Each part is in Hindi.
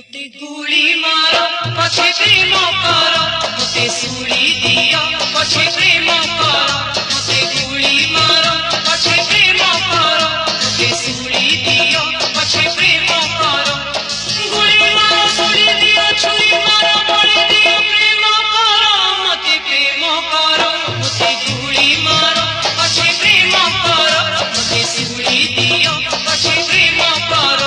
मते गुली मारो पछे प्रेम करो मते सुली दियो पछे प्रेम करो मते गुली मारो पछे प्रेम करो मते सुली दियो पछे प्रेम करो गुली मारो सुली दियो छुरी मारो बड़ी दियो प्रेम करो मते प्रेम करो मते गुली मारो पछे प्रेम करो मते सुली दियो पछे प्रेम करो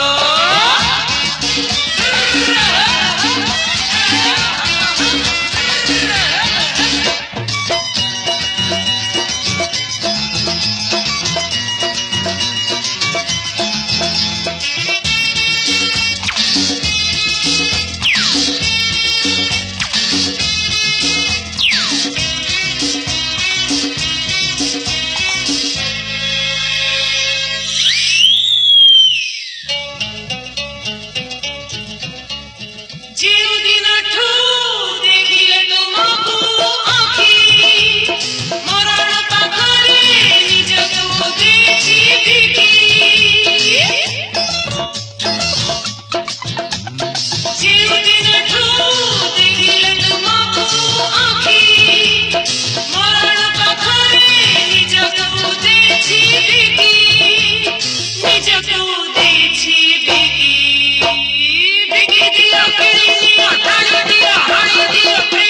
दिया